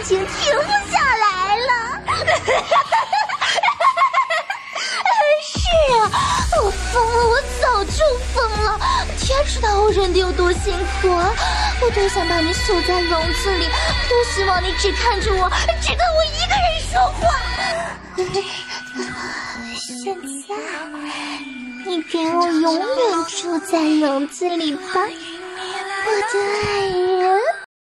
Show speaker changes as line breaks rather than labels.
情停不下来了。是啊，我疯了，我早就疯了。天知道我忍得有多辛苦啊！我多想把你锁在笼子里，多希望你只看着我，只跟我一个人说话。现在，你给我永远住在笼子里吧，我的爱人。